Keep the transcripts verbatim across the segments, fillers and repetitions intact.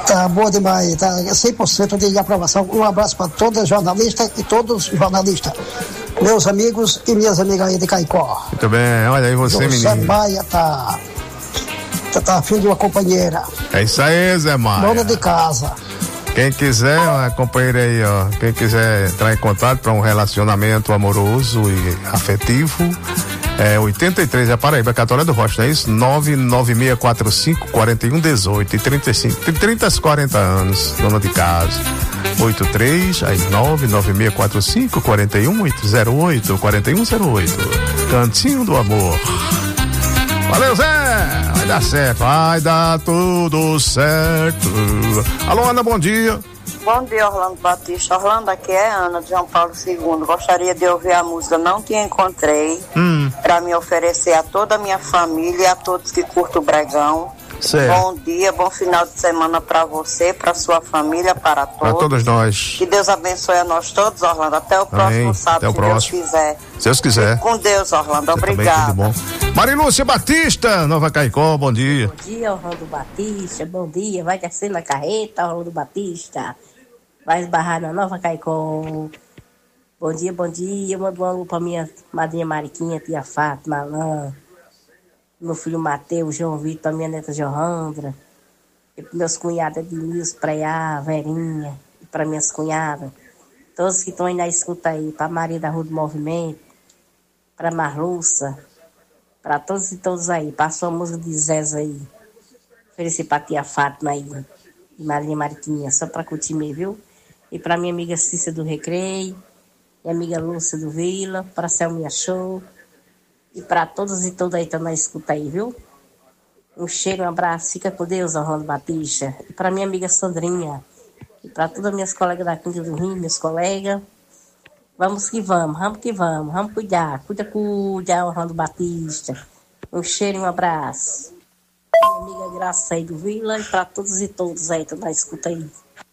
Tá boa demais, tá cem por cento de aprovação. Um abraço para todas as jornalistas e todos os jornalistas. Meus amigos e minhas amigas aí de Caicó. Muito bem, olha aí você, Zé menino. Maia tá, tá, tá afim de uma companheira. É isso aí, Zé Maia. Dona de casa. Quem quiser, uma companheira aí, ó. Quem quiser entrar em contato para um relacionamento amoroso e afetivo, é oitenta e três, é Paraíba, Católica do Rocha, não é isso? nove nove seis quatro cinco, quatro um um oito e trinta e cinco, trinta a quarenta anos, dona de casa. oitenta e três, aí nove nove seis quatro cinco, quatro um zero oito, quatro um zero oito. Cantinho do Amor. Valeu, Zé! Vai dar certo, vai dar tudo certo. Alô, Ana, bom dia. Bom dia, Orlando Batista. Orlando, aqui é Ana, de João Paulo segundo. Gostaria de ouvir a música Não Te Encontrei, hum. para me oferecer a toda a minha família e a todos que curtem o Bregão. Certo. Bom dia, bom final de semana para você, para sua família, para todos. Para todos nós. Que Deus abençoe a nós todos, Orlando. Até o próximo Amém. sábado, Até o se próximo. Deus quiser. Se Deus quiser. Com Deus, Orlando. Você obrigado. Também, tudo bom. Marilúcia Batista, Nova Caicó, bom dia. Bom dia, Orlando Batista, bom dia. Vai descer na carreta, Orlando Batista. Vai esbarrar na Nova Caicó. Bom dia, bom dia. Eu mando um alô pra minha madrinha Mariquinha, tia Fátima, Alain, meu filho Mateus, João Vitor, minha neta Johandra, e pros meus cunhados Ednilson, Preá, Verinha, e para minhas cunhadas, todos que estão aí na escuta aí, pra Maria da Rua do Movimento, pra Marluça, pra todos e todos aí. Passou a música de Zézé aí. Ofereci pra tia Fátima aí, e Maria Mariquinha, só pra curtir mesmo, viu? E pra minha amiga Cícia do Recreio, minha amiga Lúcia do Vila, pra Selminha Show, e pra todos e todas aí que estão na escuta aí, viu? Um cheiro, um abraço, fica com Deus, Orlando Batista. E pra minha amiga Sandrinha, e pra todas as minhas colegas da Quinta do Rio, meus colegas, vamos que vamos, vamos que vamos, vamos cuidar, cuida, cuida, Orlando Batista. Um cheiro e um abraço. Minha amiga Graça aí do Vila, e pra todos e todos aí que estão na escuta aí.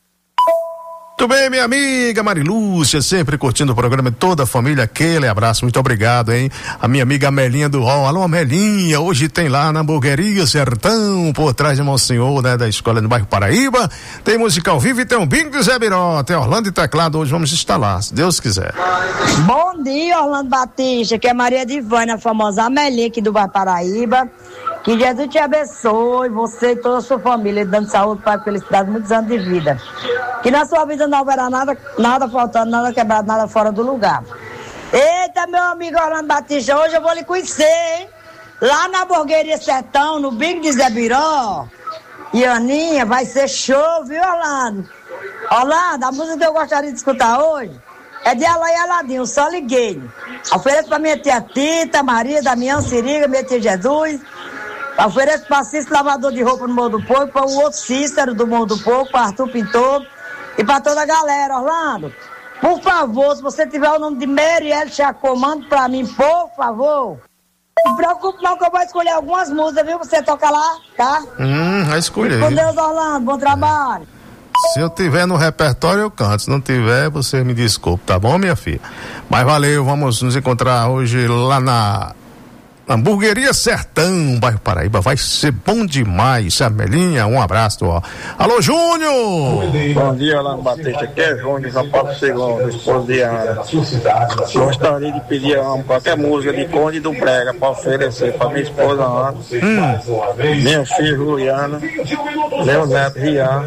Muito bem, minha amiga Marilúcia, sempre curtindo o programa de toda a família, aquele abraço, muito obrigado, hein? A minha amiga Amelinha do Rol, alô Amelinha, hoje tem lá na Hamburgueria Sertão, por trás de Monsenhor, né, da escola do bairro Paraíba, tem música ao vivo e tem um bingo de Zé Biró, tem Orlando e Teclado, hoje vamos instalar, se Deus quiser. Bom dia, Orlando Batista, que é Maria de Vânia, a famosa Amelinha aqui do bairro Paraíba. Que Jesus te abençoe, você e toda a sua família, dando saúde, paz, felicidade, muitos anos de vida. Que na sua vida não haverá nada, nada faltando, nada quebrado, nada fora do lugar. Eita, meu amigo Orlando Batista, hoje eu vou lhe conhecer, hein? Lá na Hamburgueria Sertão, no Bingo de Zé Biró e Aninha, vai ser show, viu, Orlando? Orlando, a música que eu gostaria de escutar hoje é de Alain Aladinho, só liguei. Ofereço pra minha tia Tita, Maria, Damião, Siriga, minha tia Jesus. Ofereço para Cícero, lavador de roupa no Morro do Porco, para o outro Cícero do Morro do Porco, para Arthur Pintor e para toda a galera. Orlando, por favor, se você tiver o nome de Marielle Chacô, manda para mim, por favor. Não se preocupe não que eu vou escolher algumas músicas, viu? Você toca lá, tá? Hum, vai escolher. Com Deus, Orlando, bom trabalho. Se eu tiver no repertório, eu canto. Se não tiver, você me desculpe, tá bom, minha filha? Mas valeu, vamos nos encontrar hoje lá na Hamburgueria Sertão, bairro Paraíba, vai ser bom demais, Amelinha, um abraço, ó. Alô, Júnior! Bom dia, Orlando Batista, aqui é Júnior, São Paulo segundo, esposo de Ana. Gostaria de pedir uma, qualquer música de Conde do Brega para oferecer para minha esposa Ana, hum. minha filha Juliana, meu neto Rian,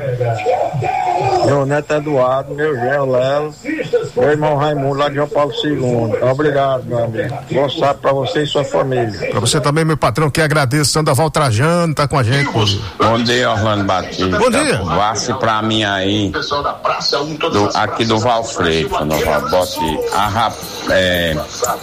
meu neto Eduardo, meu genro Lelo, meu irmão Raimundo, lá de João Paulo segundo. Obrigado, meu amigo. Bom sábado para você e sua família. Pra você também, meu patrão, que agradeço, Sandoval Trajano, tá com a gente. Pô. Bom dia, Orlando Batista. Bom dia. Vasse pra mim aí, do, aqui do Valfredo, Sandoval. Bote a rap, é,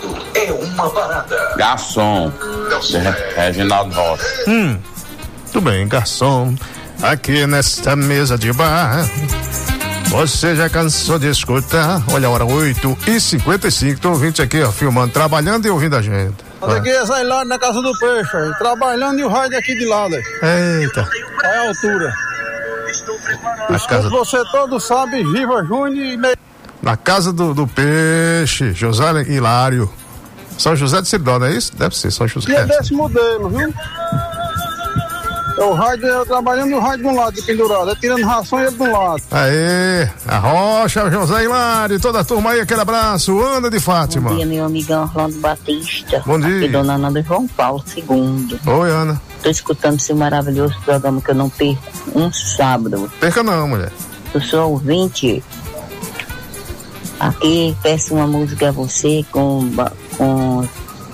garçom, de Reginaldo Rocha. Hum, tudo bem, garçom, aqui nesta mesa de bar. Você já cansou de escutar? Olha a hora, oito e cinquenta e cinco, tô ouvindo aqui, ó, filmando, trabalhando e ouvindo a gente. Olha aqui, essa aí lá na Casa do Peixe, aí, trabalhando e o raio daqui de lado. Aí. Eita. É a altura. As casa... Você todo sabe, Giva Júnior e... Na Casa do, do Peixe, José Hilário. São José de Siridó, não é isso? Deve ser, São José. Que é desse modelo, viu? O rádio, eu trabalhando no rádio de um lado, de pendurado, eu tirando ração e ele de um lado. Aê, a Rocha, José Hilário, toda a turma aí, aquele abraço, Ana de Fátima. Bom dia, meu amigão Orlando Batista. Bom dia. Aqui, dona Ana do João Paulo segundo. Oi, Ana. Tô escutando esse maravilhoso programa que eu não perco um sábado. Perca não, mulher. Eu sou ouvinte. Aqui peço uma música a você com... com...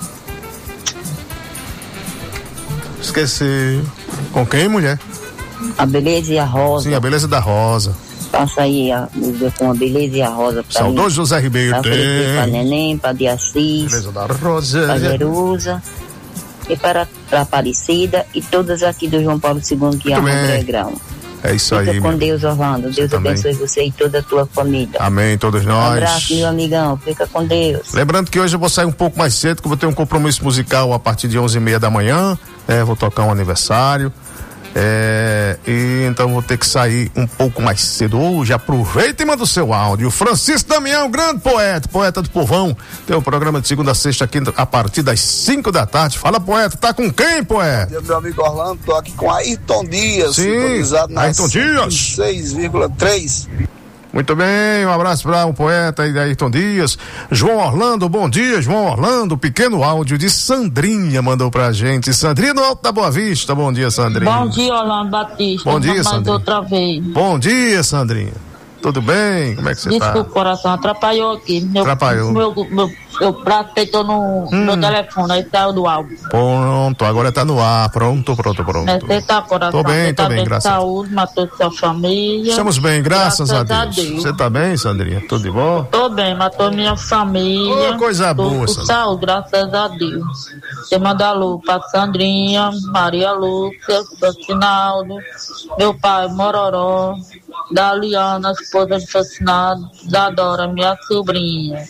Esqueci. Com quem, mulher? A Beleza e a Rosa. Sim, a Beleza da Rosa. Passa aí a música com a Beleza e a Rosa. Saudoso José Ribeiro. Pra oferecer pra Neném, pra de Assis. Beleza da Rosa. Pra Jerusa. E para a Aparecida e todas aqui do João Paulo segundo que amam o Bregrão. É isso Fica aí. com meu. Deus, Orlando. Deus também. abençoe você e toda a tua família. Amém, todos nós. Um abraço, meu amigão. Fica com Deus. Lembrando que hoje eu vou sair um pouco mais cedo, que eu vou ter um compromisso musical a partir de onze e meia da manhã. É, vou tocar um aniversário. É, e então vou ter que sair um pouco mais cedo hoje. Aproveita e manda o seu áudio. Francisco Damião, grande poeta, poeta do povão. Tem um programa de segunda a sexta aqui a partir das cinco da tarde. Fala, poeta, tá com quem, poeta? Eu, meu amigo Orlando, tô aqui com Ayrton Dias. Sim, sintonizado na Ayrton Dias. seis vírgula três. Muito bem, um abraço para o poeta aí, Ayrton Dias. João Orlando, bom dia, João Orlando. Pequeno áudio de Sandrinha mandou pra gente. Sandrinha do Alto da Boa Vista, bom dia, Sandrinha. Bom dia, Orlando Batista. Bom dia, mais Sandrinha. outra vez. Bom dia, Sandrinha. Tudo bem? Como é que você tá? Desculpa, coração, atrapalhou aqui. Meu, Atrapalhou. Meu, meu, meu prato peitou no Hum. meu telefone, aí saiu do álbum. Pronto, agora tá no ar. Pronto, pronto, pronto. Mas você tá, coração? Tô bem, você tô tá bem, bem, graças de saúde, matou sua família. Estamos bem, graças, a, Deus. Deus. Você tá bem, Sandrinha? Tudo de bom? Tô bem, matou minha família. Ô, coisa tô boa, com Sandra. saúde, graças a Deus. Você manda alô pra Sandrinha, Maria Lúcia, Facinaldo, meu pai Mororó, da Liana, esposa de Facinaldo, da Dora, minha sobrinha.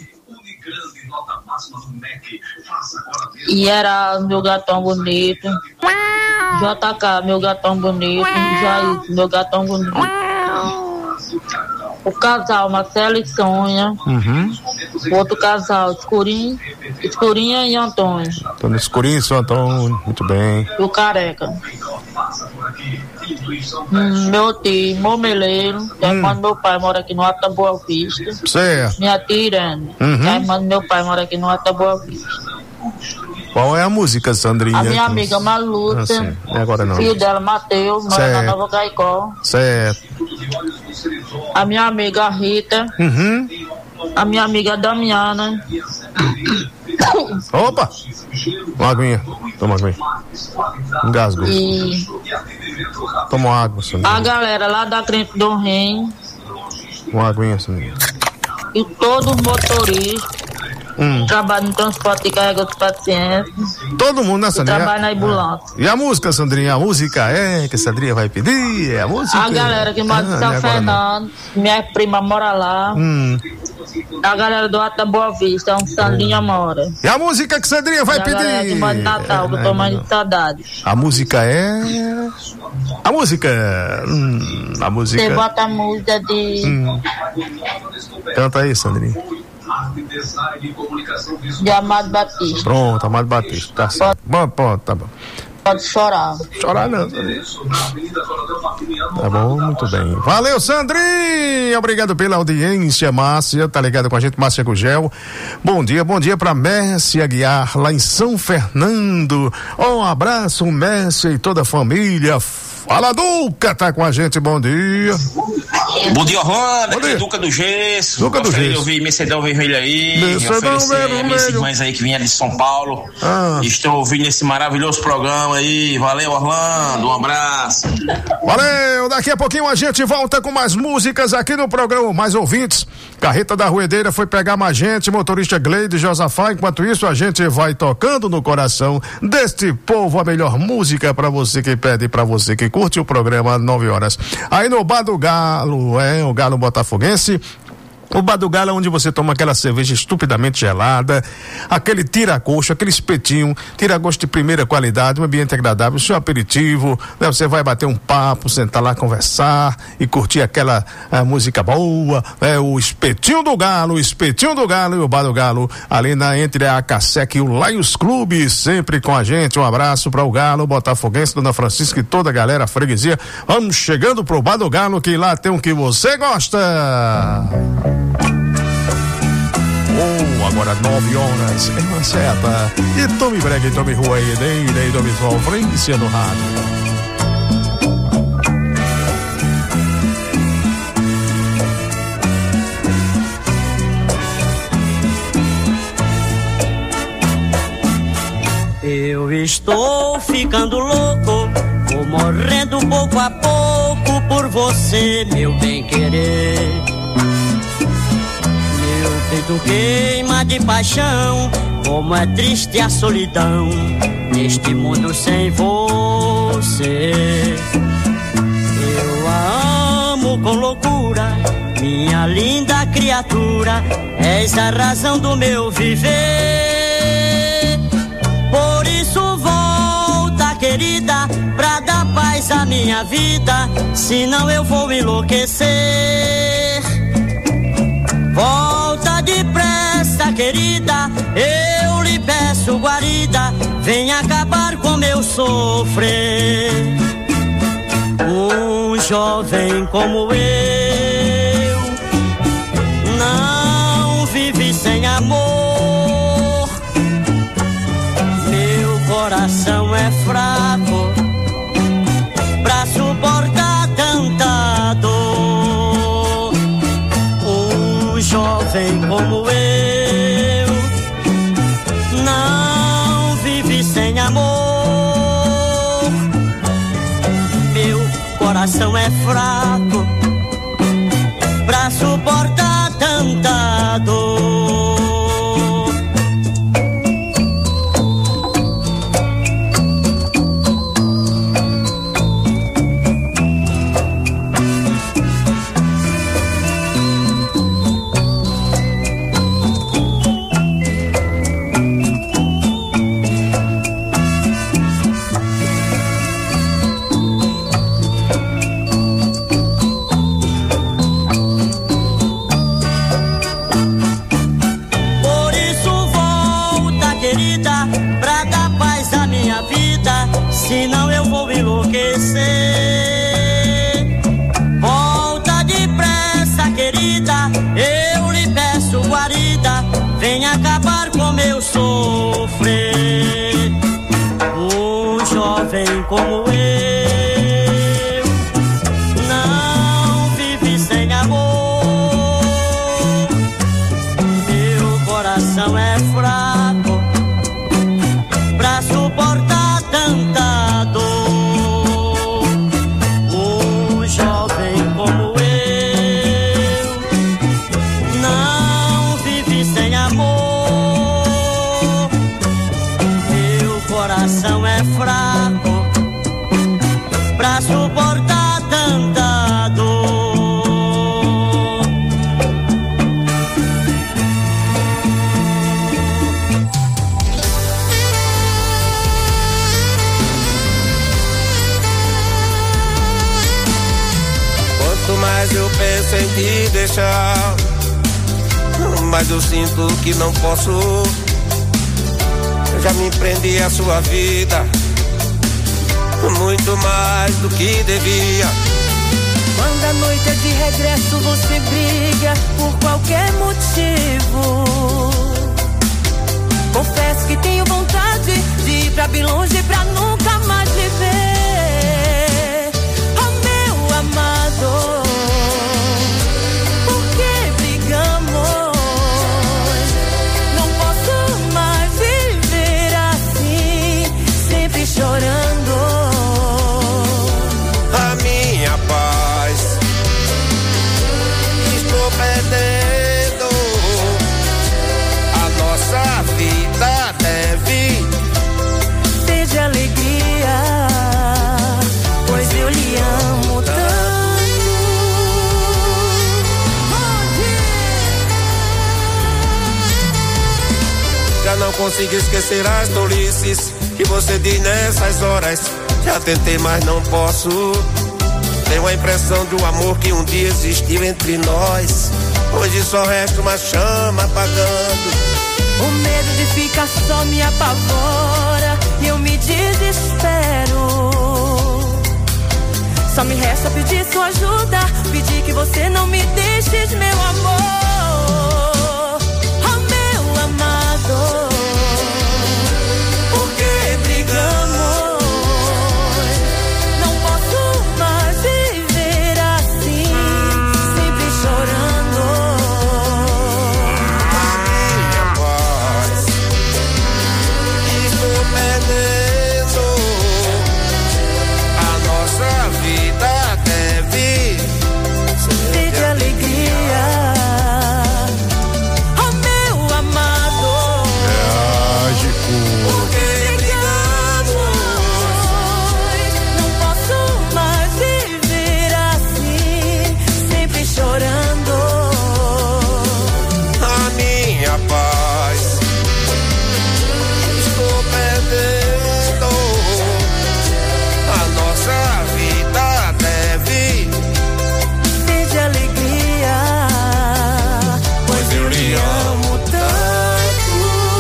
E era meu gatão bonito. J K, meu gatão bonito. Jair, meu gatão bonito. O casal Marcelo e Sonha. Uhum. O outro casal, Escurinho, Escurinha e Antônio. Tô no escurinho, seu Antônio. Muito bem. E o Careca. Hum, meu tio, Momeleiro, que é a irmã do meu pai, mora aqui no Alto da Boa Vista. Certo. Minha tia Irene, Uhum. que é a irmã do meu pai, mora aqui no Alto da Boa Vista. Qual é a música, Sandrinha? A minha Que- amiga Maluta, Ah, sim. E agora não. filho dela, Matheus, mora na Certo. Nova Caicó. Certo. A minha amiga Rita, Uhum. a minha amiga Damiana. Opa! Uma aguinha. Toma uma aguinha. Engasgo. E Toma uma água, a Sandrinha. galera lá da Crente do Rem. Uma aguinha, Sandrinha. E todos os motoristas Hum. trabalham no transporte e carregam os pacientes. Todo mundo, né, E Sandrinha? trabalham na ambulância. E a música, Sandrinha? A música é que a Sandrinha vai pedir? É a música? A galera que mora Ah, de e São agora Fernando, minha prima mora lá. não? Hum. A galera do Alto da Boa Vista, onde Sandrinha mora. E a música que a Sandrinha vai E a galera pedir? que mora de Natal, que eu tô mais de saudade. A música é. A música. Hum, a música. Você bota a música de. Hum. Canta aí, Sandrinha. de Amado Batista. Pronto, Amado Batista. Tá certo. Bom, pronto, tá bom. Pode chorar. Chorar não, Sandrinha. Tá bom, muito bem. Valeu, Sandrinha! Obrigado pela audiência, Márcia. Tá ligado com a gente, Márcia Gugel. Bom dia, bom dia pra Mércia Aguiar, lá em São Fernando. Um abraço, Mércia e toda a família. Fala, Duca, tá com a gente, bom dia. Bom dia, Orlando, aqui é Duca do Gesso. Duca do Gostaria de Gesso. ouvir Mercedão Vermelho aí. Mercedão oferecer Vermelho. a minhas irmãs aí que vinham de São Paulo. Ah. Estou ouvindo esse maravilhoso programa aí. Valeu, Orlando, um abraço. Valeu, daqui a pouquinho a gente volta com mais músicas aqui no programa, mais ouvintes. Carreta da Ruedeira foi pegar mais gente, motorista Gleide Josafá. Enquanto isso, a gente vai tocando no coração deste povo a melhor música pra você que pede e pra você que curte o programa nove horas. Aí no Bar do Galo, é, o Galo Botafoguense. O Bar do Galo é onde você toma aquela cerveja estupidamente gelada, aquele tira-gosto, aquele espetinho, tira-gosto de primeira qualidade, um ambiente agradável, seu aperitivo, né? Você vai bater um papo, sentar lá, conversar e curtir aquela a, música boa, né? O espetinho do Galo, o espetinho do Galo e o Bar do Galo, ali na, entre a Cassec e o Lions Clube, sempre com a gente. Um abraço para o Galo, Botafoguense, Dona Francisca e toda a galera, a freguesia. Vamos chegando pro Bar do Galo, que lá tem o que você gosta. Oh, agora nove horas em uma seta. E tome brega e tome rua e dei, dei, tome sofrência no rádio. Eu estou ficando louco, vou morrendo pouco a pouco por você, meu bem-querer. Meu peito queima de paixão, como é triste a solidão neste mundo sem você. Eu a amo com loucura, minha linda criatura, és a razão do meu viver. Por isso volta, querida, pra dar paz à minha vida, senão eu vou enlouquecer. Volta depressa, querida, eu lhe peço guarida, vem acabar com meu sofrer. Um jovem como eu não vive sem amor. Coração é fraco pra suportar tanta dor. Um jovem como eu não vive sem amor. Meu coração é fraco pra suportar tanta dor. Senão eu vou enlouquecer. Volta depressa, querida, eu lhe peço guarida, vem acabar com meu sofrer. Um jovem como eu não vive sem amor. Meu coração é fraco pra suportar tanta dor. Um jovem como eu não vive sem amor. Meu coração é fraco pra suportar tanta dor. Mas eu penso em te deixar, mas eu sinto que não posso. Eu já me prendi à sua vida, muito mais do que devia. Quando a noite é de regresso, você briga por qualquer motivo. Confesso que tenho vontade de ir pra bem longe pra nunca mais te ver. Oh, meu amado, chorando. A minha paz estou perdendo. consigo esquecer as tolices que você diz nessas horas. Já tentei, mas não posso. Tenho a impressão de um amor que um dia existiu entre nós. Hoje só resta uma chama apagando. O medo de ficar só me apavora e eu me desespero. Só me resta pedir sua ajuda, pedir que você não me deixe, meu amor. Oh, meu amado, por que brigamos? Não posso mais viver assim, sempre chorando. A minha voz, estou perdendo. A nossa vida deve ser de alegria. Oh, meu amado, Por que brigamos? não posso mais viver assim, sempre chorando. A minha paz, estou perdendo. A nossa vida deve Ser de alegria, pois eu lhe amo tanto.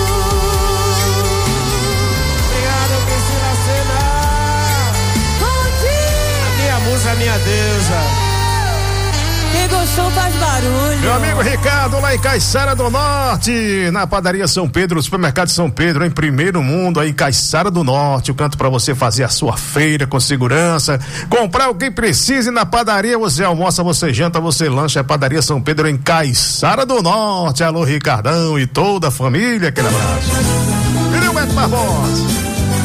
Obrigado, Cristina Sena. bom dia. A minha musa, a minha deusa. Quem gostou faz barulho. Meu amigo Ricardo, lá em Caiçara do Norte, na padaria São Pedro, supermercado São Pedro, em primeiro mundo, aí em Caiçara do Norte. Eu canto pra você fazer a sua feira com segurança, comprar o que precise na padaria. Você almoça, você janta, você lancha. É padaria São Pedro em Caiçara do Norte. Alô, Ricardão e toda a família, aquele abraço. Filho Beto Barbosa.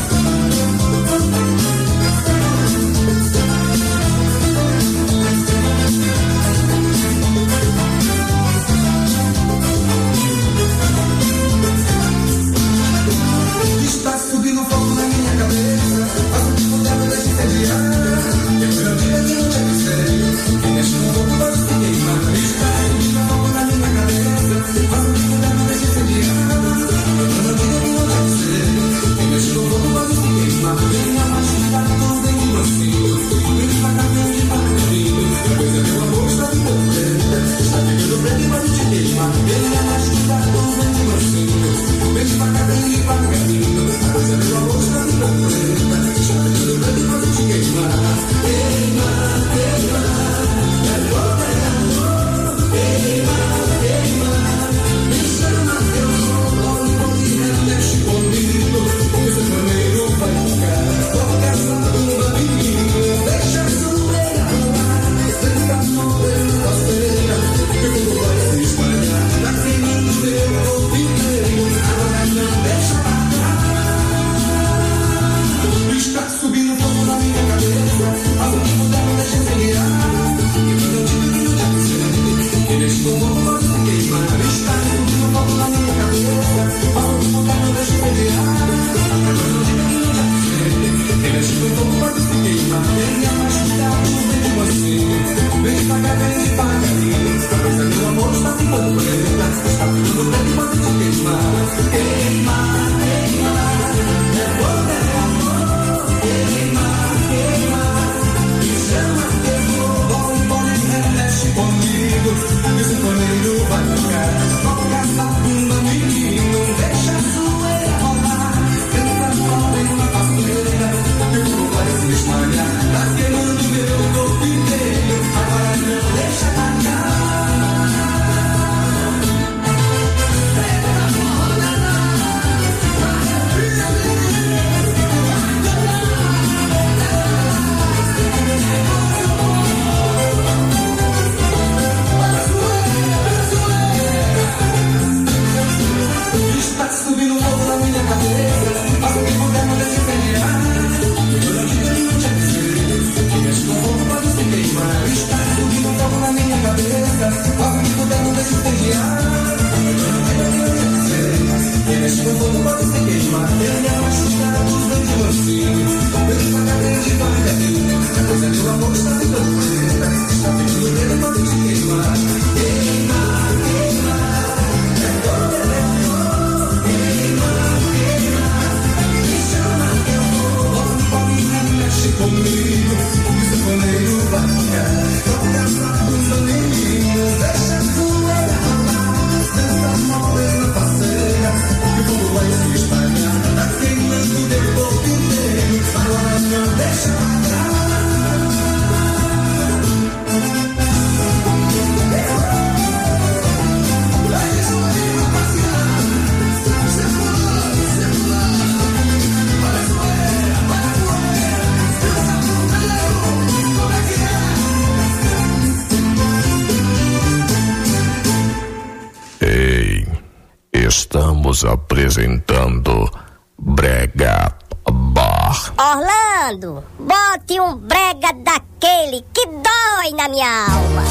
Está subindo fogo na minha cabeça, faz o que puder pra deixar incendiar. Eu não digo que não é mistério, quem mexe no fogo vai se queimar. Está subindo fogo na minha cabeça, faz o que puder pra deixar incendiar. Eu não digo que não é mistério, quem mexe no fogo vai se queimar. Venha mais cuidado, não vem de mansinho, vem devagar, vem devagarinho. Pois é, meu amor está de bobeira, está ficando preto e vai te queimar. Venha mais cuidado, não vem de mansinho, vem devagar, vem devagarinho. Pois é, meu amor está de bobeira, está ficando preto e vai te queimar. Queima, queima, é amor, é amor. Queima, queima, me chama teu amor, pode mexe comigo, pois o maneiro vai ficar. Toca essa bunda, menino, deixa a zoeira rolar, senta no dedo da cera, que o mundo vai se espalhar, tá queimando teu corpo inteiro, agora não deixa parar. Está subindo fogo na minha cabeça, faz o que puder, não deixa incendiar. E quando eu digo que não te avisei, que neste fogo pode se queimar. Está subindo fogo na minha cabeça, faz o que puder, não deixa incendiar. E quando eu digo que não te avisei, que neste fogo pode se queimar. Tenha mais cuidado, vem de mansinho, vem devagar, vem devagarinho. Pois é, meu amor está ficando preta, está ficando preto e pode te queimar. Queima, queima, é amor, é amor. Queima, queima, me chama teu amor, pode mexe comigo, esse paneiro vai ficar. Toca essa bunda, menino, deixa a zoeira rolar, senta fora em uma passeira, que o fogo vai se espalhar, tá queimando meu corpo inteiro, agora não deixa atacar. Está subindo fogo na minha cabeça, faz o que puder, não deixa incendiar. Eu não digo que não te avisei, que mexe no fogo pode se queimar. Está subindo fogo na minha cabeça, faz o que puder, não deixa incendiar. Eu não digo que não te avisei, que mexe no fogo pode se queimar. Tenha mais cuidado, vem de mansinho, vem devagar, vem devagarinho. Pois é, meu amor está ficando preta, está ficando preto e pode te queimar. Queima, queima, é amor, é amor. Queima, Estamos apresentando Brega Bar. Orlando, bote um brega daquele que dói na minha alma.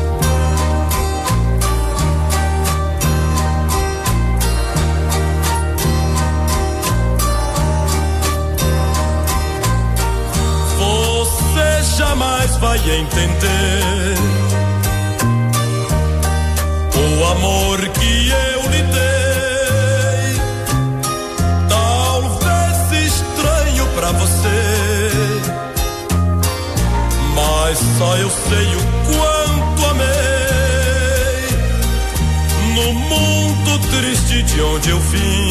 Você jamais vai entender o amor que eu lhe dei. Talvez estranho pra você, mas só eu sei o quanto amei. No mundo triste de onde eu vim,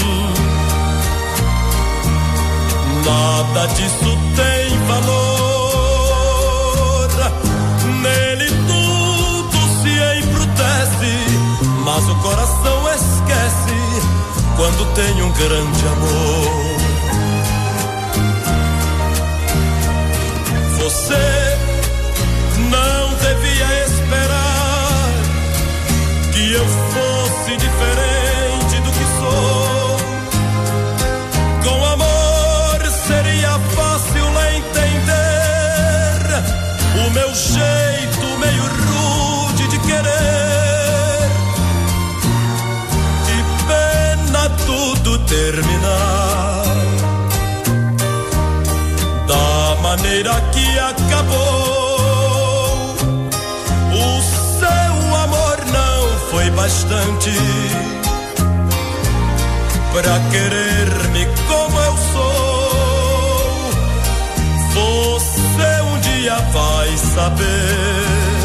nada disso tem valor. Nele tudo se embrutece, mas o coração esquece quando tem um grande amor. Você não devia esperar que eu fosse diferente do que sou. Com amor seria fácil entender o meu jeito meio rude de querer. Que pena tudo terminar da maneira que acabou. O seu amor não foi bastante pra querer-me como eu sou. Você um dia vai saber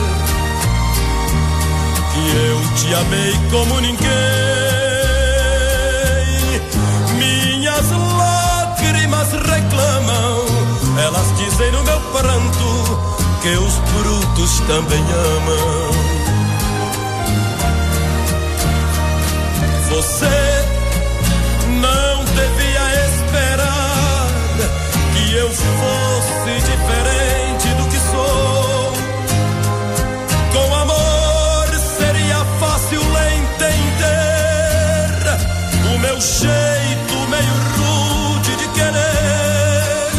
que eu te amei como ninguém. Minhas lágrimas reclamam, elas dizem no meu pranto que os brutos também amam. Você não devia esperar que eu fosse diferente do que sou. Com amor seria fácil entender o meu jeito meio rude de querer.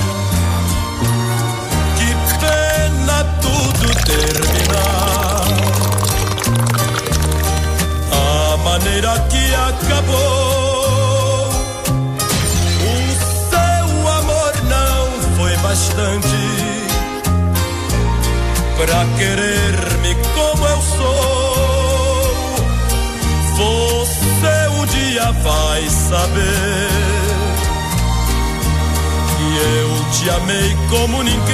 Que pena tudo terminar a maneira que acabou. Bastante pra querer-me como eu sou. Você um dia vai saber que eu te amei como ninguém.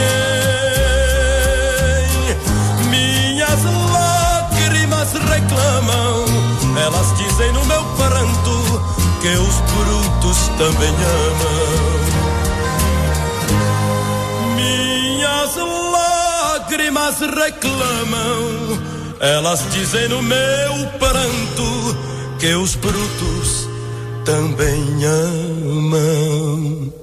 Minhas lágrimas reclamam, elas dizem no meu pranto que os brutos também amam. Minhas lágrimas reclamam, elas dizem no meu pranto que os brutos também amam.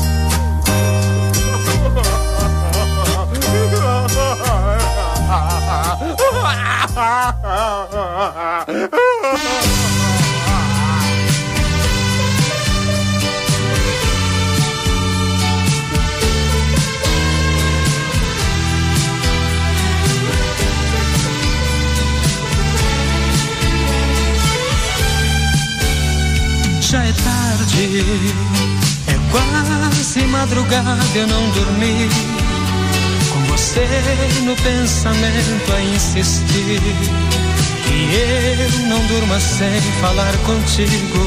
Já é tarde, é quase madrugada, eu não dormi. Com você no pensamento a insistir, e eu não durmo sem falar contigo.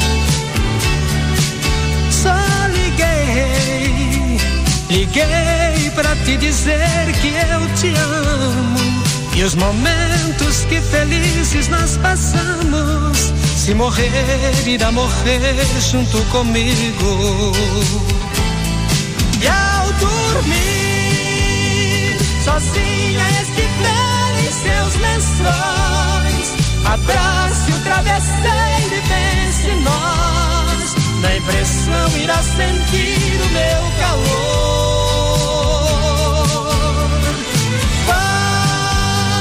Só liguei, liguei pra te dizer que eu te amo. E os momentos que felizes nós passamos, se morrer, irá morrer junto comigo. E ao dormir, sozinha estiver em seus lençóis, abrace o travesseiro e pense em nós. Na impressão irá sentir o meu calor.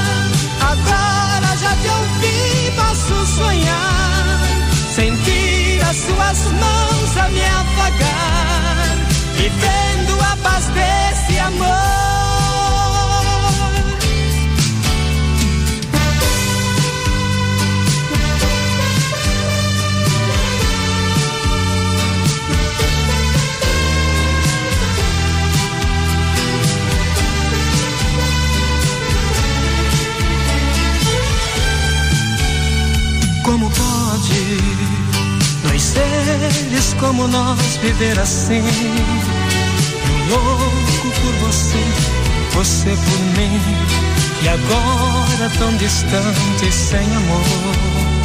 Agora já te ouvi, posso sonhar, sentir como nós viver assim. Eu louco por você, você por mim. E agora tão distante, sem amor.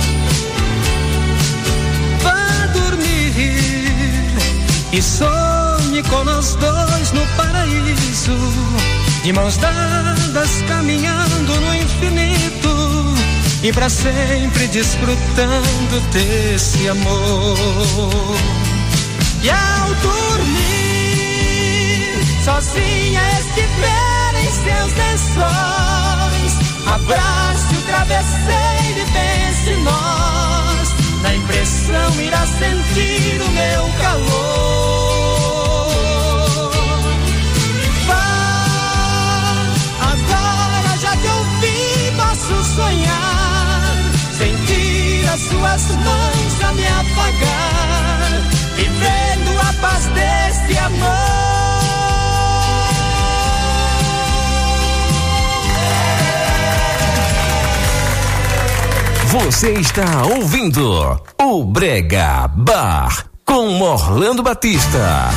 Vá dormir e sonhe com nós dois no paraíso, de mãos dadas caminhando no infinito, e pra sempre desfrutando desse amor. E ao dormir, sozinha estiver em seus lençóis, abrace o travesseiro e pense em nós. Na impressão irá sentir o meu calor. Vá, agora já te ouvi, posso sonhar, sentir as suas mãos a me apagar, vivendo a paz desse amor. Você está ouvindo o Brega Bar com Orlando Batista.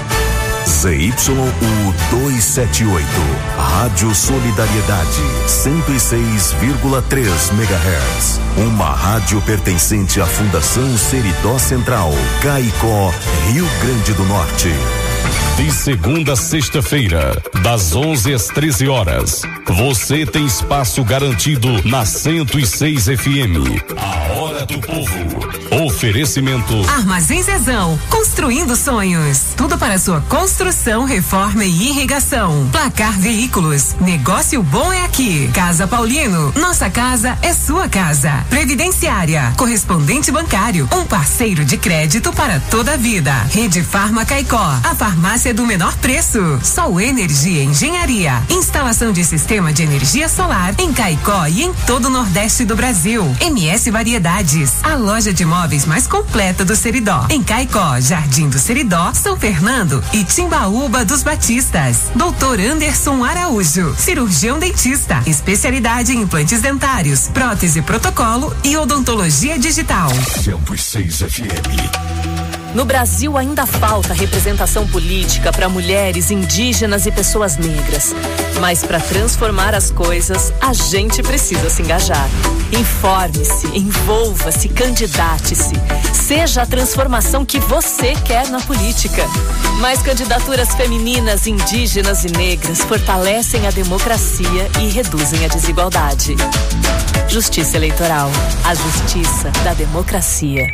Z Y U duzentos e setenta e oito, Rádio Solidariedade, cento e seis vírgula três megahertz. Uma rádio pertencente à Fundação Seridó Central, Caicó, Rio Grande do Norte. De segunda a sexta-feira, das onze às treze horas, você tem espaço garantido na cento e seis F M. A Hora do Povo. Oferecimento Armazém Zezão, construindo sonhos. Tudo para sua construção, reforma e irrigação. Placar Veículos, negócio bom é aqui. Casa Paulino, nossa casa é sua casa. Previdenciária, correspondente bancário, um parceiro de crédito para toda a vida. Rede Farma Caicó, a farmácia do menor preço. Sol Energia Engenharia, instalação de sistema de energia solar em Caicó e em todo o Nordeste do Brasil. M S Variedades, a loja de móveis mais completa do Seridó. Em Caicó, Jardim do Seridó, São Fernando e Timbaúba dos Batistas. Doutor Anderson Araújo, cirurgião dentista, especialidade em implantes dentários, prótese protocolo e odontologia digital. cento e seis F M. No Brasil ainda falta representação política para mulheres, indígenas e pessoas negras. Mas para transformar as coisas, a gente precisa se engajar. Informe-se, envolva-se, candidate-se. Seja a transformação que você quer na política. Mais candidaturas femininas, indígenas e negras fortalecem a democracia e reduzem a desigualdade. Justiça Eleitoral. A justiça da democracia.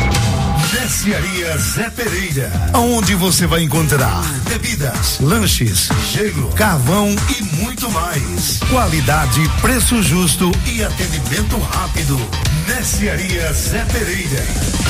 Mercearia Zé Pereira, onde você vai encontrar bebidas, lanches, gelo, carvão e muito mais. Qualidade, preço justo e atendimento rápido. Mercearia Zé Pereira.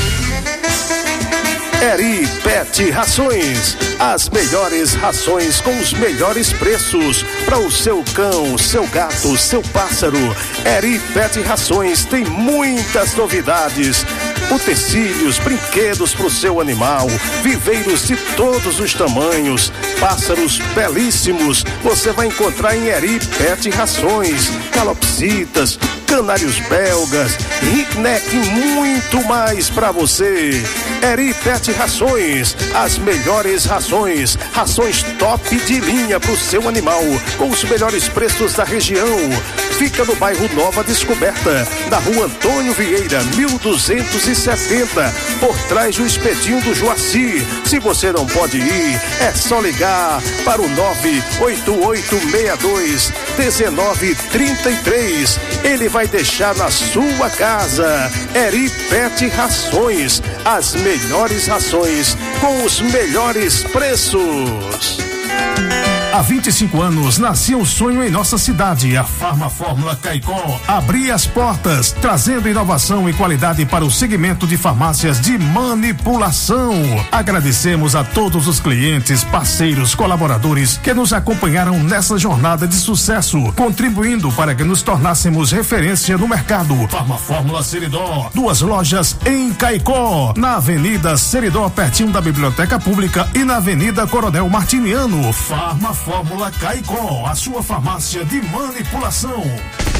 Eri Pet Rações, as melhores rações com os melhores preços para o seu cão, seu gato, seu pássaro. Eri Pet Rações tem muitas novidades. Utensílios, brinquedos para o seu animal, viveiros de todos os tamanhos, pássaros belíssimos, você vai encontrar em Eri Pet Rações, calopsitas, canários belgas, ringneck e muito mais para você. Eri Pet Rações, as melhores rações, rações top de linha para o seu animal, com os melhores preços da região. Fica no bairro Nova Descoberta, na rua Antônio Vieira, mil duzentos e setenta, por trás do Espetinho do Joaci. Se você não pode ir, é só ligar para o nove oito oito seis dois um nove três três. Ele vai deixar na sua casa. Eri Pet Rações, as melhores rações com os melhores preços. Há vinte e cinco anos nascia um sonho em nossa cidade. A Farma Fórmula Caicó abria as portas, trazendo inovação e qualidade para o segmento de farmácias de manipulação. Agradecemos a todos os clientes, parceiros, colaboradores que nos acompanharam nessa jornada de sucesso, contribuindo para que nos tornássemos referência no mercado. Farma Fórmula Seridó, duas lojas em Caicó, na Avenida Seridó, pertinho da Biblioteca Pública, e na Avenida Coronel Martiniano. Farma Fórmula Caicó, a sua farmácia de manipulação.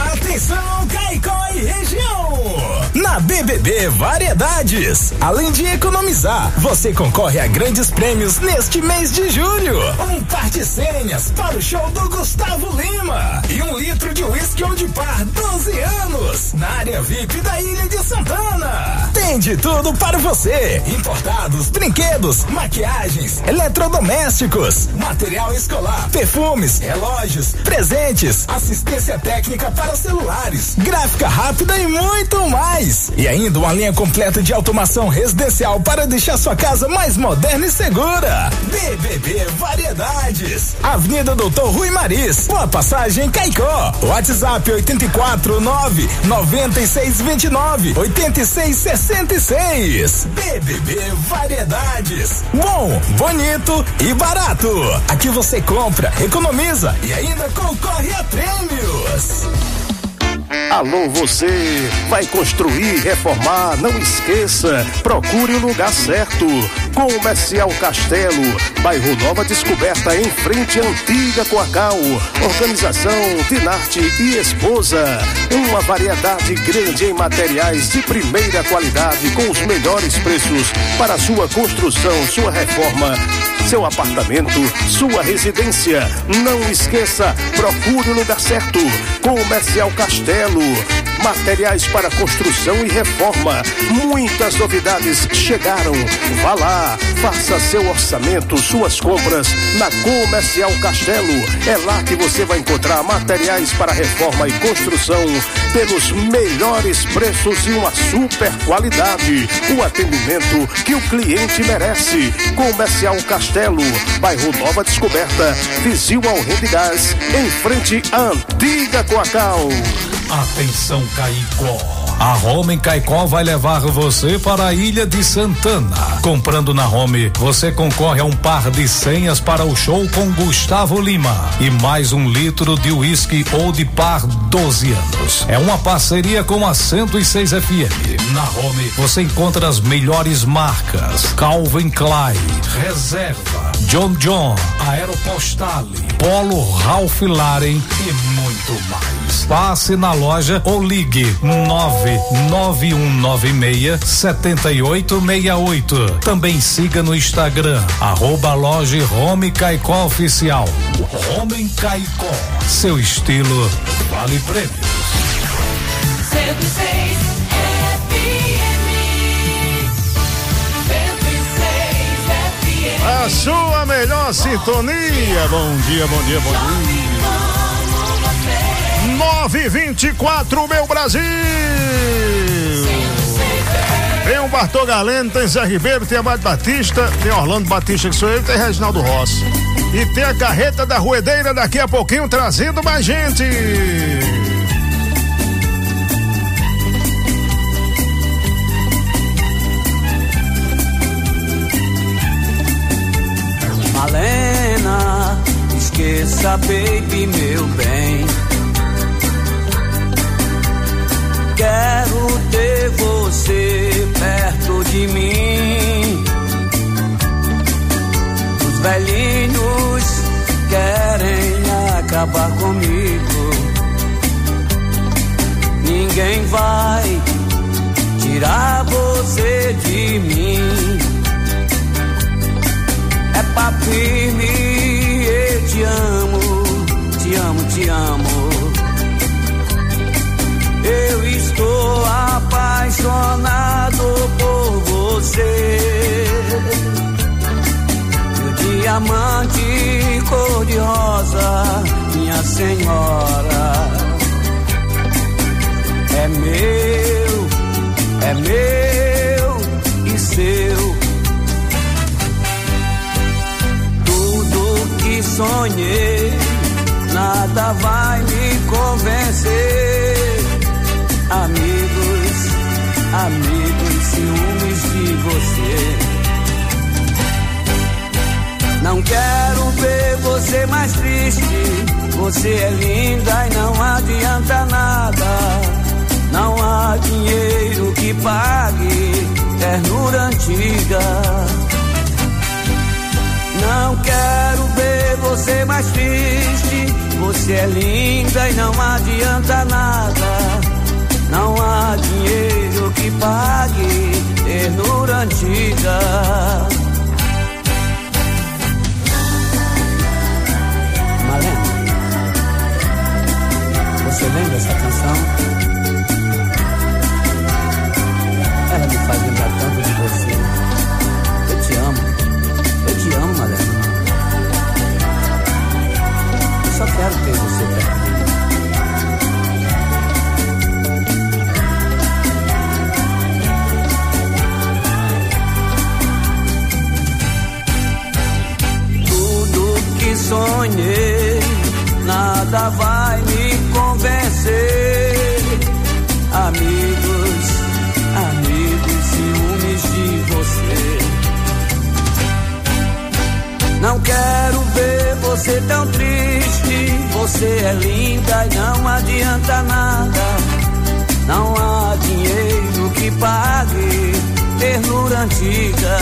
Atenção, Caicó e região! Na B B B Variedades, além de economizar, você concorre a grandes prêmios neste mês de julho. Um par de senhas para o show do Gustavo Lima e um litro de uísque Old Par doze anos na área V I P da Ilha de Santana. Tem de tudo para você: importados, brinquedos, maquiagens, eletrodomésticos, material escolar, perfumes, relógios, presentes, assistência técnica para celulares, gráfica rápida e muito mais. E ainda uma linha completa de automação residencial para deixar sua casa mais moderna e segura. B B B Variedades, Avenida Doutor Rui Maris, Boa Passagem, Caicó. WhatsApp oito quatro nove nove seis dois nove oito seis seis seis. B B B Variedades, bom, bonito e barato. Aqui você compra, economiza e ainda concorre a prêmios. Alô, você vai construir, reformar, não esqueça, procure o lugar certo. Comercial Castelo, bairro Nova Descoberta, em frente à antiga Coacau. Organização Dinarte e Esposa. Uma variedade grande em materiais de primeira qualidade com os melhores preços para sua construção, sua reforma, seu apartamento, sua residência. Não esqueça, procure o lugar certo. Comercial Castelo, materiais para construção e reforma. Muitas novidades chegaram. Vá lá, faça seu orçamento, suas compras na Comercial Castelo. É lá que você vai encontrar materiais para reforma e construção pelos melhores preços e uma super qualidade. O atendimento que o cliente merece. Comercial Castelo, bairro Nova Descoberta, vizinho ao Rede Gás, em frente à antiga Coacau. Atenção, Caicó. A Home Caicó vai levar você para a Ilha de Santana. Comprando na Home, você concorre a um par de senhas para o show com Gustavo Lima e mais um litro de uísque Old Par doze anos. É uma parceria com a cento e seis F M. Na Home, você encontra as melhores marcas: Calvin Klein, Reserva, John John, Aeropostale, Polo Ralph Lauren e muito mais. Passe na loja ou ligue nove nove um nove seis sete oito seis oito. Também siga no Instagram, arroba loja Home Caicó Oficial. Home Caicó, seu estilo vale prêmios. cento e seis F M. cento e seis F M. A sua melhor sintonia. Bom dia, bom dia, bom dia. nove e vinte e quatro, meu Brasil. Tem o Bartô Galeno, tem Zé Ribeiro, tem Amado Batista, tem Orlando Batista, que sou eu, e tem Reginaldo Rossi. E tem a carreta da Ruedeira daqui a pouquinho trazendo mais gente. Malena, esqueça, baby, meu bem. Quero ter você perto de mim. Os velhinhos querem acabar comigo. Ninguém vai tirar você de mim. É papo firme, eu te amo, te amo, te amo. Eu estou apaixonado por você. Meu diamante cor-de-rosa, minha senhora. É meu, é meu e seu. Tudo que sonhei, nada vai me convencer. Amigos, amigos, ciúmes de você. Não quero ver você mais triste. Você é linda e não adianta nada. Não há dinheiro que pague ternura antiga. Não quero ver você mais triste. Você é linda e não adianta nada. pague, ternura antiga. Malena, você lembra essa canção? Ela me faz lembrar tanto de você. Eu te amo, eu te amo, Malena. Eu só quero ter você perto de mim. Sonhei, nada vai me convencer. Amigos, amigos, ciúmes de você. Não quero ver você tão triste. Você é linda e não adianta nada. Não há dinheiro que pague ternura antiga.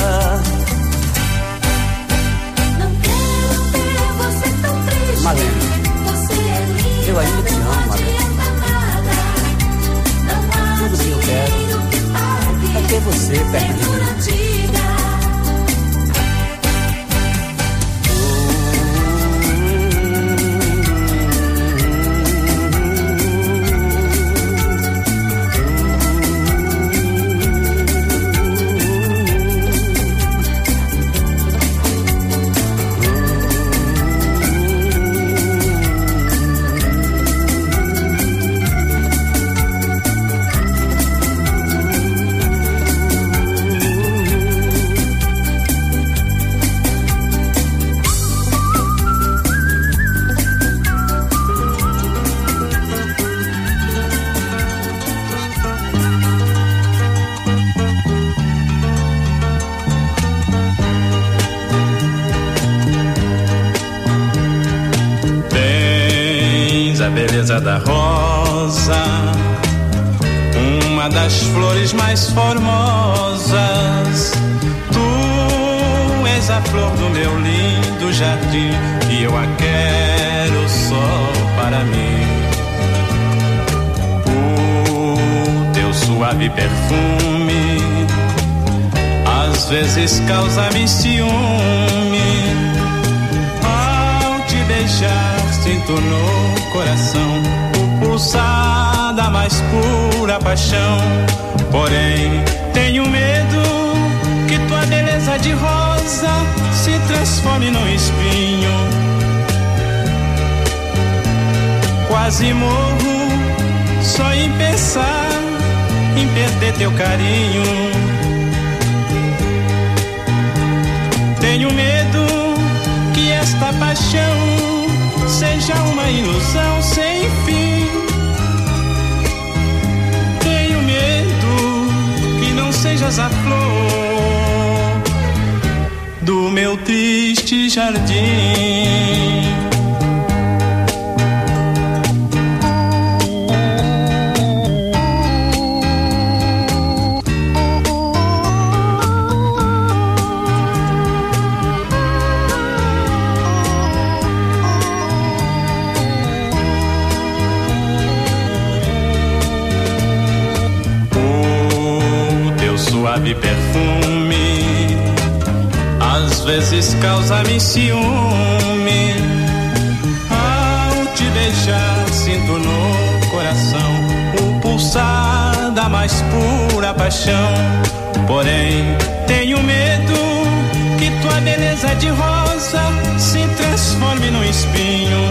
Malena, eu ainda te amo, Malena. Tudo que eu quero é ter você perto de mim. Da rosa, uma das flores mais formosas. Tu és a flor do meu lindo jardim e eu a quero só para mim. O teu suave perfume às vezes causa-me ciúme. Ao te beijar sinto no coração o pulsar da mais pura paixão. Porém tenho medo que tua beleza de rosa se transforme num espinho. Quase morro só em pensar em perder teu carinho. Tenho medo que esta paixão seja uma ilusão sem fim. Tenho medo que não sejas a flor do meu triste jardim. Suave perfume às vezes causa-me ciúme. Ao te beijar sinto no coração o pulsar da mais pura paixão. Porém tenho medo que tua beleza de rosa se transforme num espinho.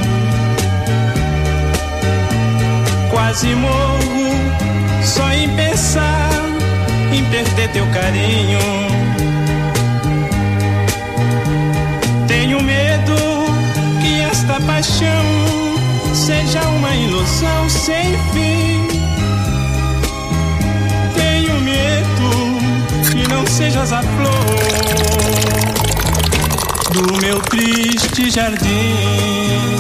Quase morro só em pensar em perder teu carinho. Tenho medo que esta paixão seja uma ilusão sem fim. Tenho medo que não sejas a flor do meu triste jardim.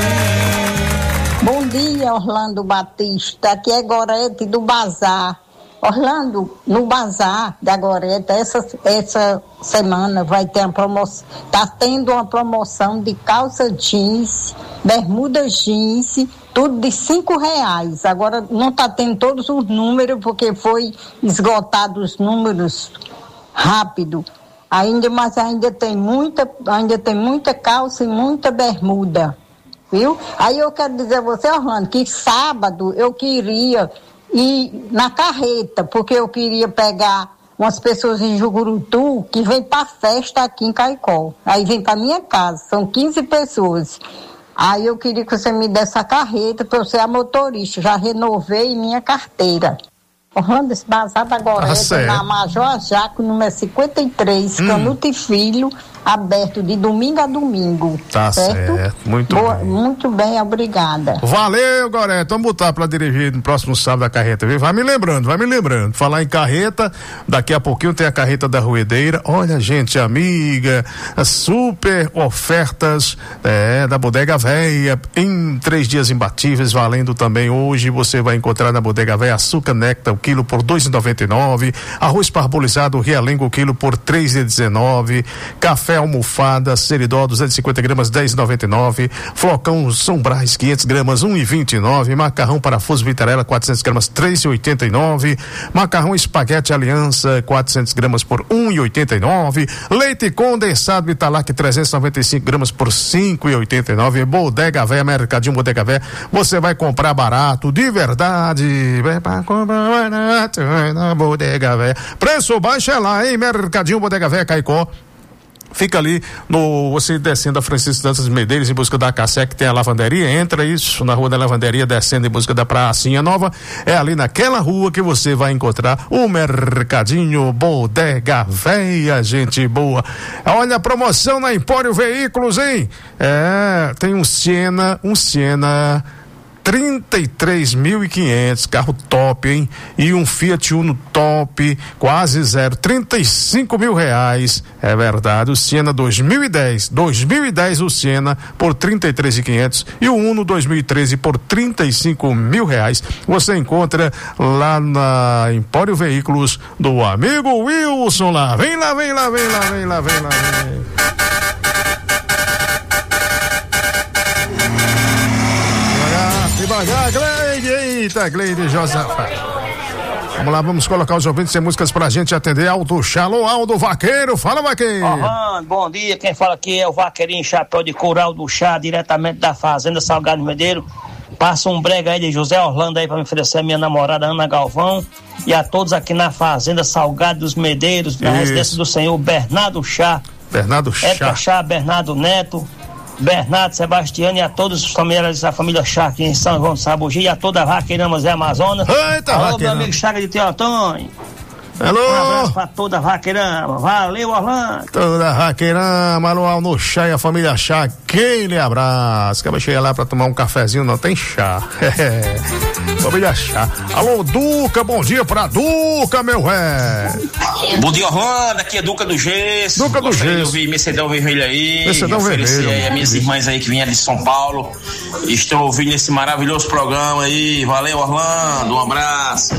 Bom dia, Orlando Batista. Aqui é Gorete do Bazar. Orlando, no bazar da Goreta, essa, essa semana vai ter uma promoção, tá tendo uma promoção de calça jeans, bermuda jeans, tudo de cinco reais. Agora não tá tendo todos os números, porque foi esgotado os números rápido. Ainda, mas ainda tem muita, ainda tem muita calça e muita bermuda, viu? Aí eu quero dizer a você, Orlando, que sábado eu queria ir na carreta, porque eu queria pegar umas pessoas em Jucurutu que vêm para festa aqui em Caicó. Aí vem para minha casa, são quinze pessoas. Aí eu queria que você me desse a carreta para eu ser a motorista. Já renovei minha carteira. Orlando, esse bazar da Goreta, ah, na Major Jaco, número cinquenta e três, hum. Canuto e Filho, aberto de domingo a domingo. Tá certo, certo. Muito Boa, bem. Muito bem, obrigada. Valeu, Goreta. Vamos botar pra dirigir no próximo sábado a carreta, viu? Vai me lembrando, vai me lembrando. Falar em carreta, daqui a pouquinho tem a carreta da Ruedeira. Olha, gente amiga, as super ofertas é, da Bodega Véia, em três dias imbatíveis, valendo também hoje. Você vai encontrar na Bodega Véia açúcar néctar, o quilo por dois reais e noventa e nove centavos, arroz parbolizado Realengo, o quilo por três reais e dezenove centavos, café almofada Seridó duzentos e cinquenta gramas, dez reais e noventa e nove centavos, flocão São Brás quinhentas gramas, um real e vinte e nove centavos, macarrão parafuso Vitarella quatrocentas gramas, três reais e oitenta e nove centavos, macarrão espaguete Aliança quatrocentas gramas por um real e oitenta e nove centavos, leite condensado Italac trezentas e noventa e cinco gramas por cinco reais e oitenta e nove centavos, Bodega Véia, Mercadinho Bodega Véia, você vai comprar barato, de verdade, vai pra comprar barato na Bodega Véia, preço baixo é lá, hein? Mercadinho Bodega Véia, Caicó. Fica ali no, você descendo a Francisco Dantas Medeiros em busca da Cassé, que tem a lavanderia, entra isso na rua da lavanderia, descendo em busca da Pracinha Nova, é ali naquela rua que você vai encontrar o Mercadinho Bodega Véia, gente boa. Olha a promoção na Empório Veículos, hein? É, tem um Siena, um Siena trinta e três mil e quinhentos, carro top, hein? E um Fiat Uno top, quase zero, trinta e cinco mil reais, é verdade. O Siena dois mil e dez, dois mil e dez o Siena por trinta e três mil e quinhentos e o Uno dois mil e treze por trinta e cinco mil reais. Você encontra lá na Empório Veículos do amigo Wilson lá. Vem lá, vem lá, vem lá, vem lá, vem lá, vem. Devagar, Gleide, eita, Gleide Josafá. Vamos lá, vamos colocar os ouvintes sem músicas pra gente atender. Aldo Xalô, Aldo Vaqueiro, fala, Vaqueiro. Aham, bom dia, quem fala aqui é o Vaqueirinho Chapéu de Coral do Chá, diretamente da Fazenda Salgado Medeiro. Passa um brega aí de José Orlando aí pra me oferecer a minha namorada Ana Galvão e a todos aqui na Fazenda Salgado dos Medeiros, na Isso. residência do senhor Bernardo Chá. Bernardo Chá. Edgar Chá, Bernardo Neto, Bernardo Sebastiano e a todos os familiares da família Chá aqui em São João do Sabugi e a toda a Vaqueirama Zé Amazonas. Eita, alô, Vaqueirama. meu amigo Chaga de Tio Antônio. Alô. Um abraço pra toda a Vaqueirama. Valeu, Orlando. Toda a Vaqueirama, alô, no Chá e a família Chá, aquele abraço. Acaba de chegar lá pra tomar um cafezinho, não tem chá. Família Chá. Alô, Duca, bom dia pra Duca, meu ré. Bom dia, Orlando, aqui é Duca do Gesso. Duca do Gesso. Eu vi Mercedão Vermelho aí. Mercedão Vermelho. Aí, as minhas irmãs aí que vieram de São Paulo estão ouvindo esse maravilhoso programa aí. Valeu, Orlando, um abraço.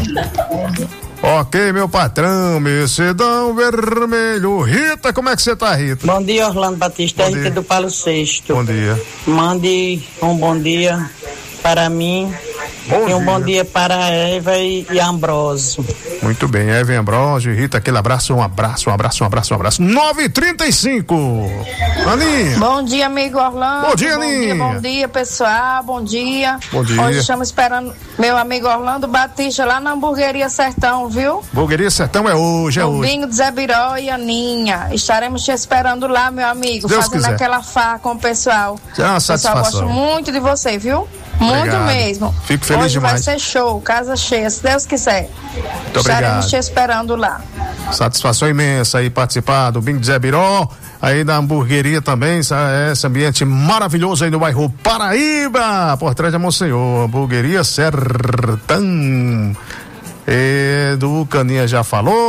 Ok, meu patrão, Mercedão Vermelho. Rita, como é que você tá, Rita? Bom dia, Orlando Batista, Bom Rita dia. do Palo Sexto. Bom dia. Mande um bom dia para mim Bom e um dia. bom dia para a Eva e, e Ambrósio. Muito bem, Eva Ambrosio, Rita, aquele abraço, um abraço, um abraço, um abraço, um abraço. nove e trinta e cinco. Aninha. Bom dia, amigo Orlando. Bom dia, bom Aninha. dia, bom dia, pessoal. Bom dia. Bom dia. Hoje estamos esperando meu amigo Orlando Batista lá na Hamburgueria Sertão, viu? Hamburgueria Sertão é hoje, é no hoje. bingo de Zé Biró e Aninha. Estaremos te esperando lá, meu amigo, Deus fazendo quiser. aquela farra com o pessoal. É uma O pessoal satisfação. gosta muito de você, viu? Muito Obrigado. mesmo. Fico feliz Hoje demais. vai ser show, casa cheia, se Deus quiser. Muito Estaremos obrigado. te esperando lá. Satisfação imensa aí participar do Bingo de Zé Biró, aí da hamburgueria também, essa- esse ambiente maravilhoso aí no bairro Paraíba, por trás da Monsenhor, hamburgueria Sertão. E do Caninha já falou,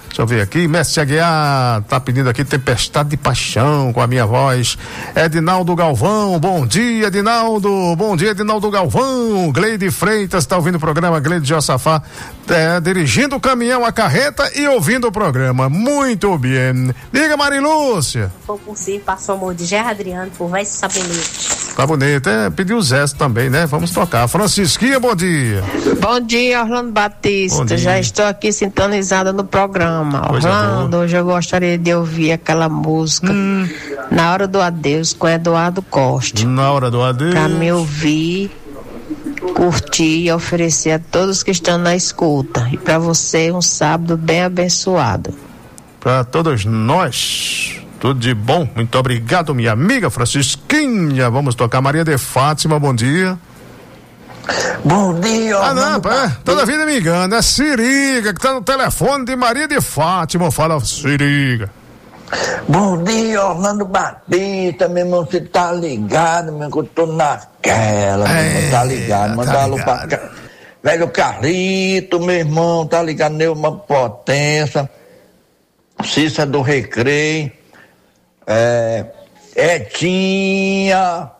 Deixa eu ver aqui, Mestre Aguiar tá pedindo aqui Tempestade de Paixão com a minha voz. Edinaldo Galvão, bom dia, Edinaldo, bom dia, Edinaldo Galvão. Gleide Freitas tá ouvindo o programa, Gleide Josafá, é, dirigindo o caminhão, a carreta e ouvindo o programa, muito bem. Diga, Marilúcia. Vou por si, passou o amor de Gerra Adriano por Vai Sabonete. Tá bonito, é, pediu o Zé também, né? Vamos tocar. Francisquinha, bom dia. Bom dia, Orlando Batista. Bom dia. Já estou aqui sintonizada no programa. Coisa Orlando, boa. hoje eu gostaria de ouvir aquela música hum. Na Hora do Adeus com Eduardo Costa. Na Hora do Adeus. Pra me ouvir, curtir e oferecer a todos que estão na escuta. E pra você um sábado bem abençoado. Pra todos nós. Tudo de bom, muito obrigado, minha amiga Francisquinha. Vamos tocar Maria de Fátima, bom dia. Bom dia, Ah, não, é, toda vida me engana, é Siriga que tá no telefone de Maria de Fátima. Fala, Siriga. Bom dia, Orlando Batista, meu irmão, você tá ligado, meu irmão, que eu tô naquela, meu irmão, tá ligado, manda tá alô pra cá. Velho Carlito, meu irmão, tá ligado, Neuma Potência, Cícera do Recreio, é, Etinha.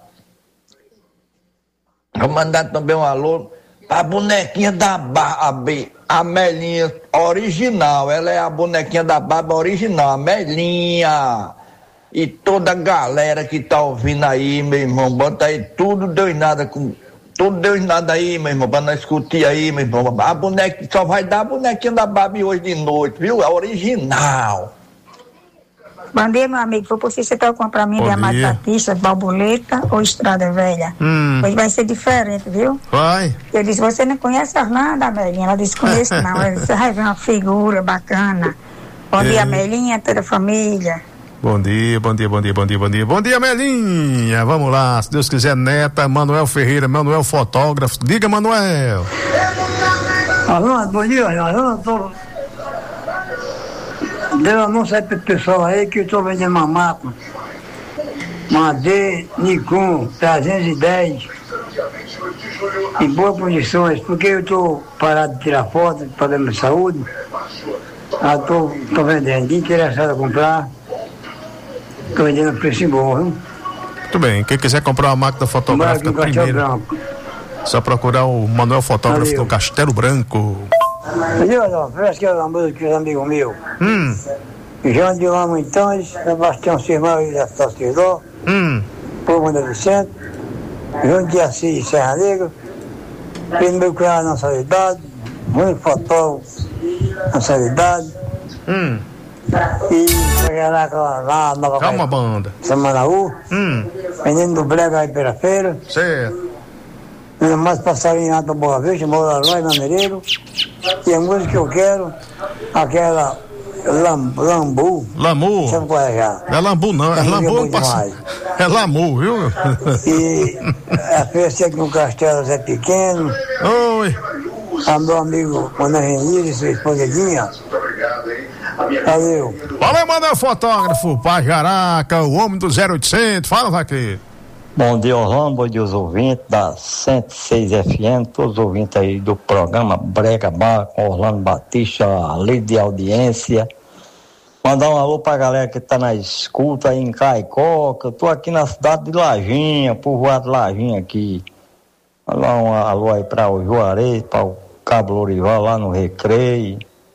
Vou mandar também um alô pra bonequinha da barba, a Melinha original, ela é a bonequinha da barba original, a Melinha. E toda a galera que tá ouvindo aí, meu irmão, bota aí tudo Deus nada, com, tudo Deus nada aí, meu irmão, pra nós curtir aí, meu irmão. A boneca, só vai dar a bonequinha da Barbie hoje de noite, viu? A original. Bom dia, meu amigo. Foi possível você tocar pra mim de Amado Batista, Borboleta ou Estrada Velha? Hum. Hoje vai ser diferente, viu? Vai. Eu disse, você não conhece a Orlando, Amelinha? Ela disse, conheço não. Ela disse, vai ver uma figura bacana. Bom é. dia, Amelinha, toda a família. Bom dia, bom dia, bom dia, bom dia, bom dia. Bom dia, Melinha. Vamos lá, se Deus quiser, neta, Manuel Ferreira, Manuel fotógrafo. Diga, Manuel. Orlando, bom dia, Orlando. Tô... Deu um anúncio aí pro pessoal aí que eu tô vendendo uma máquina. Uma D Nikon trezentos e dez. Em boas condições, porque eu tô parado de tirar foto, problema de saúde. Ah, tô, tô vendendo. Quem interessado a comprar, tô vendendo a preço bom, viu? Muito bem, quem quiser comprar uma máquina fotográfica primeiro, só procurar o Manuel Fotógrafo do Castelo Branco. Entendeu? Parece que é uma música que os amigos meus. Hum. João de Lama, então, Sebastião Silmão e da Sacerdó. Hum. Povo da Vicente. João de Assis e Serra Negra. Pedro meu cunhado na Solidade. Muito fotógrafo na Solidade. Hum. E chegar lá, lá Nova Calma, banda. Samanaú. Hum. Vendendo do Brega aí pela feira. Certo. Ainda mais passarinho lá da Boa Vista, Moura Lói, Maneireiro. E a música que eu quero, aquela lam, Lambu. Lamu? Sabe qual é já? Não é Lambu não, é Lambu. É Lamu, viu? E a festa aqui no Castelo Zé Pequeno. Oi. A meu amigo Manuel Renise, sua esposadinha. Valeu. Valeu, Manuel Fotógrafo, Pajaraca, o homem do zero oitocentos. Fala, Vaqueiro. Bom dia, Orlando, bom dia os ouvintes da cento e seis F M, todos os ouvintes aí do programa Brega Bar com Orlando Batista, a lei de audiência. Mandar um alô pra galera que tá na escuta aí em Caicó, que eu tô aqui na cidade de Lajinha, povoado de Lajinha aqui. Mandar um alô aí pra o Juarez, pra o Cabo Lorival lá no Recreio.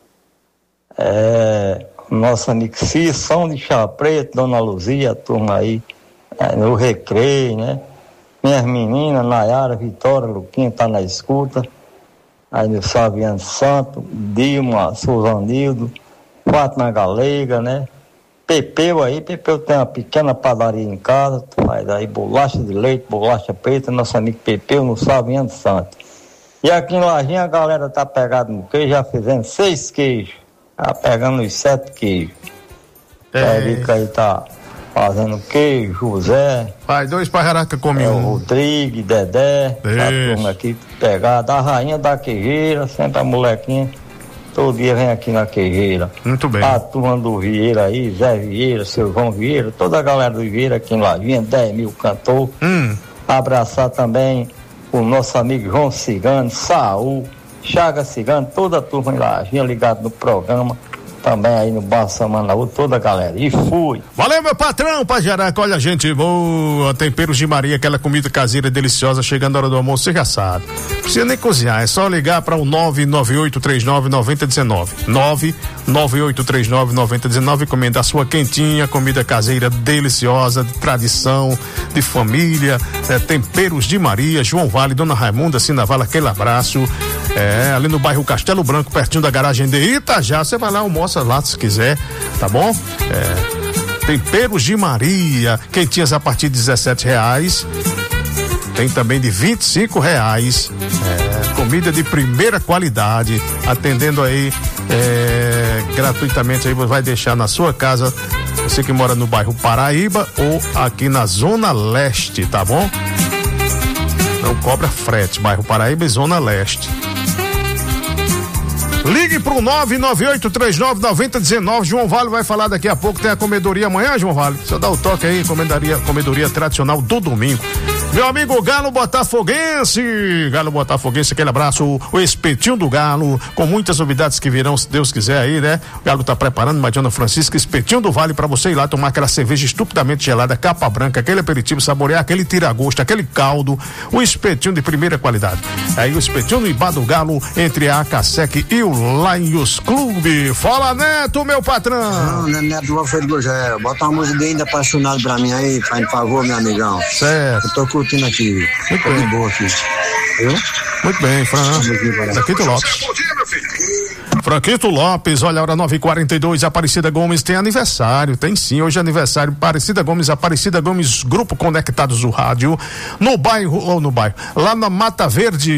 É, nossa amiga São de Chá Preto, Dona Luzia, a turma aí. É, no Recreio, né? Minhas meninas, Nayara, Vitória, Luquinha, tá na escuta. Aí no Saviano Santo, Dilma, Suzanildo, Fátima Galega, né? Pepeu aí, Pepeu tem uma pequena padaria em casa, faz aí bolacha de leite, bolacha preta, nosso amigo Pepeu no Saviano Santo. E aqui em Lajinha a galera tá pegada no queijo, já fizemos seis queijos, tá pegando os sete queijos. É. Érica aí tá fazendo queijo, José. Pai, dois pajaraca comigo. É, o Rodrigo, Dedé, a turma aqui pegada, a rainha da queijeira, sempre a molequinha, todo dia vem aqui na queijeira. Muito bem. A turma do Vieira aí, Zé Vieira, seu João Vieira, toda a galera do Vieira aqui em Lajinha, dez mil cantor. Hum. Abraçar também o nosso amigo João Cigano, Saúl, Chaga Cigano, toda a turma em Lajinha ligado no programa. também aí no Barra Samanaú, toda a galera. E fui. Valeu, meu patrão, Pajaraca. Olha, gente boa. Temperos de Maria, aquela comida caseira deliciosa. Chegando a hora do almoço, você já sabe. Não precisa nem cozinhar, é só ligar para o nove nove oito três nove nove zero um nove. nove nove oito três nove nove zero um nove. Encomenda a sua quentinha, comida caseira deliciosa, de tradição, de família. É, Temperos de Maria, João Vale, Dona Raimunda, Sinavala, aquele abraço. É, ali no bairro Castelo Branco, pertinho da garagem de Itajá. Você vai lá, almoça lá se quiser, tá bom? É, Temperos de Maria, quentinhas a partir de dezessete reais. Tem também de vinte e cinco reais. É, comida de primeira qualidade, atendendo aí é, gratuitamente. Aí você vai deixar na sua casa, você que mora no bairro Paraíba ou aqui na Zona Leste, tá bom? Não cobra frete, bairro Paraíba e Zona Leste. Ligue pro nove nove oito três nove nove zero um nove. João Vale vai falar daqui a pouco. Tem a comedoria amanhã, João Vale. Só dá o toque aí, comedoria, comedoria tradicional do domingo. Meu amigo Galo Botafoguense, Galo Botafoguense, aquele abraço, o espetinho do Galo, com muitas novidades que virão, se Deus quiser aí, né? O Galo tá preparando, Madiana Francisca, espetinho do Vale pra você ir lá tomar aquela cerveja estupidamente gelada, capa branca, aquele aperitivo, saborear aquele tira-gosto, aquele caldo, o espetinho de primeira qualidade. Aí o espetinho no Ibá do Galo, entre a Acasec e o Lions Clube. Fala, Neto, meu patrão. Não, não é Neto do Alfredo Gugel. Bota uma música ainda apaixonado pra mim aí, faz favor, meu amigão. Certo. Eu tô curtindo aqui. Muito tô bem. de boa aqui. Viu? Muito bem, Fran. Franquito Lopes. Franquito Lopes, olha a hora nove e quarenta e dois, Aparecida Gomes tem aniversário, tem sim, hoje é aniversário, Aparecida Gomes, Aparecida Gomes, Grupo Conectados do Rádio, no bairro, ou no bairro, lá na Mata Verde,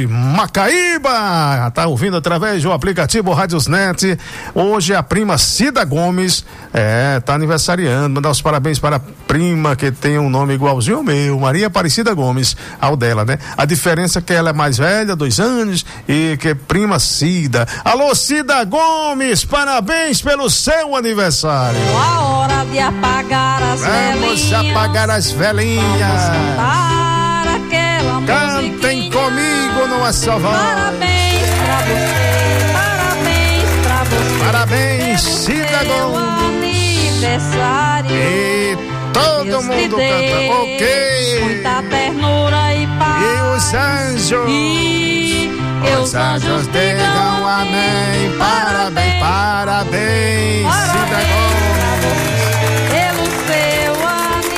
Macaíba, tá ouvindo através do aplicativo Radiosnet, hoje é a prima Cida Gomes, é, tá aniversariando, mandar os parabéns para a prima que tem um nome igualzinho ao meu, Maria Aparecida Gomes, ao dela, né? A diferença é que ela é mais velha, dois anos, e que é prima Cida. Alô, Cida Gomes, parabéns pelo seu aniversário. A hora de apagar as Vamos velhinhas. apagar as velhinhas. Para aquela Cantem musiquinha. comigo numa só voz. Parabéns pra você, parabéns pra você. Parabéns, pelo Cida seu Gomes. aniversário. E todo Deus mundo lhe dê canta. Ok. muita ternura e paz. E os anjos. E Os anjos digam amém. Parabéns, parabéns, Cida Gomes. Pelo seu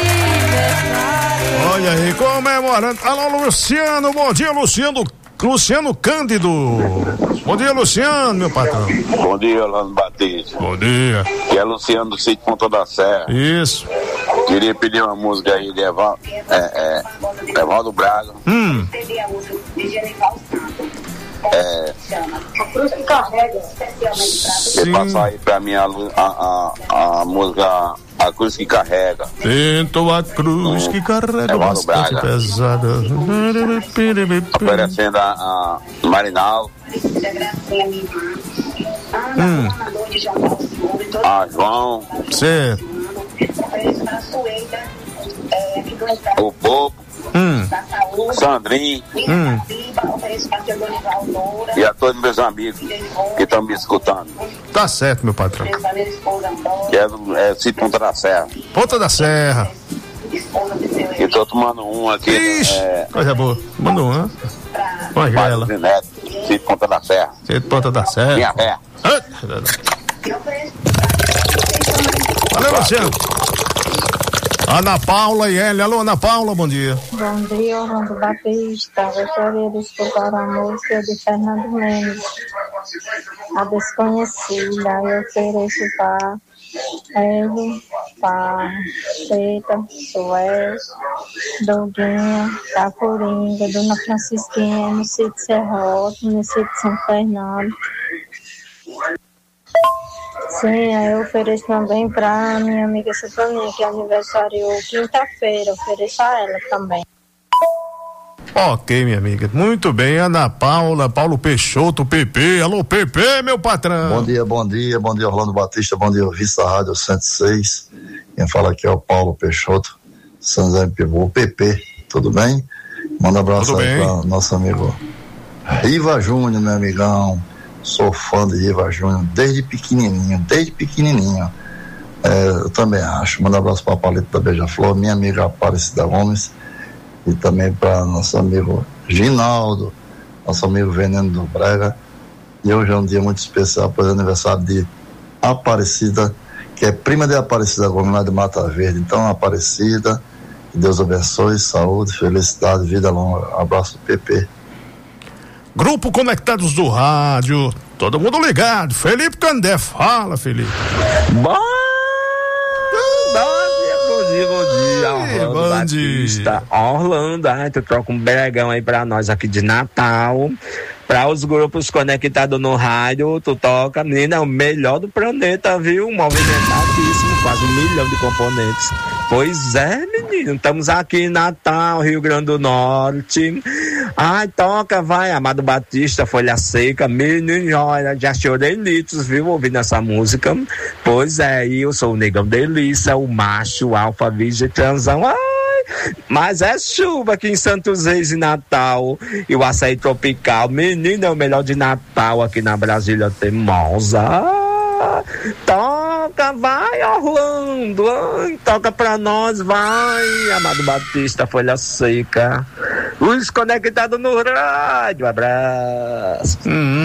aniversário. Olha aí, comemorando. Alô, Luciano, bom dia, Luciano. Luciano Cândido. Bom dia, Luciano, meu patrão. Bom dia, Orlando Batista. Bom dia. Que é Luciano do Sítio Ponta da Serra. Isso. Queria pedir uma música aí de Evaldo, é, é, Evaldo Braga. Hum. É, você passar aí pra mim a, a, a, a música A Cruz que Carrega. Tento a cruz que carrega Evaldo bastante Braga. pesada. Oferecendo a, a Marinal, Hum. a João, Certo. o Bobo, Hum. Sandrinho Hum. e a todos meus amigos que estão me escutando. Tá certo, meu patrão. Que é, do- é Sítio Ponta da Serra. Ponta da Serra. E tô tomando um aqui. Ixi, É, coisa boa. Manda um, né? Congela. Padre Neto, Sítio Ponta da Serra. Você Ponta da Serra. Minha fé. Ah. Valeu, Luciano. Ana Paula e Elia. Alô, Ana Paula, bom dia. Bom dia, Orlando Batista. Gostaria de escutar a música de Fernando Mendes, A Desconhecida. Eu ofereço para ele, para Cheta, Sué, Doguinha, Caporinga, Dona Francisquinha, no sítio Serrote, no sítio São Fernando. Sim, aí eu ofereço também para minha amiga Setoninha, que aniversariou quinta-feira. Ofereço a ela também. Ok, minha amiga. Muito bem, Ana Paula, Paulo Peixoto, P P. Alô, P P, meu patrão. Bom dia, bom dia, bom dia, Orlando Batista, bom dia, ouvinte da Rádio cento e seis. Quem fala aqui é o Paulo Peixoto, São José de Pivô, P P, tudo bem? Manda um abraço Tudo aí bem. para nosso amigo Riva Júnior, meu amigão, sou fã de Riva Júnior desde pequenininho, desde pequenininho. É, eu também acho. Manda um abraço para a Paleta da Beija-Flor, minha amiga Aparecida Gomes, e também para nosso amigo Ginaldo, nosso amigo Veneno do Brega. E hoje é um dia muito especial, pois é aniversário de Aparecida, que é prima de Aparecida Gomes, lá de Mata Verde. Então, Aparecida, que Deus abençoe, saúde, felicidade, vida longa. Abraço do P P. Grupo Conectados do Rádio, todo mundo ligado. Felipe Candé, fala, Felipe. Bom, bom dia, bom dia, bom dia, Orlando bom Batista. dia. Orlando, ai, tu troca um bregão aí pra nós aqui de Natal. Para os grupos conectados no rádio, tu toca, menina, é o melhor do planeta, viu? Movimentadíssimo, quase um milhão de componentes. Pois é, menino, estamos aqui em Natal, Rio Grande do Norte. Ai, toca, vai, Amado Batista, Folha Seca, menino, olha, já chorei litros, viu, ouvindo essa música. Pois é, eu sou o Negão Delícia, o macho, alfa, virgem, transão, ai. Mas é chuva aqui em Santos Reis e Natal. E o açaí tropical, menino, é o melhor de Natal aqui na Brasília Teimosa. Ah, toca, vai, Orlando. Ai, toca pra nós, vai, Amado Batista, Folha Seca. Os conectados no rádio, abraço.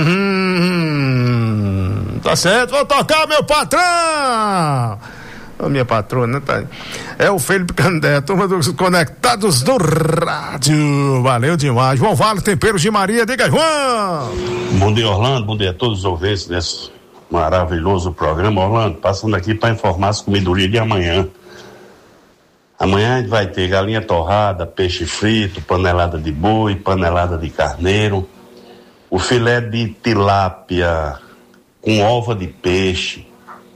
Hum, tá certo, vou tocar, meu patrão. A minha patrona, tá? É o Felipe Candé, turma dos Conectados do Rádio. Valeu demais. João Vale, Temperos de Maria, diga, João. Bom dia, Orlando. Bom dia a todos os ouvintes desse maravilhoso programa. Orlando, passando aqui para informar as comidorias de amanhã. Amanhã a gente vai ter galinha torrada, peixe frito, panelada de boi, panelada de carneiro, o filé de tilápia com ova de peixe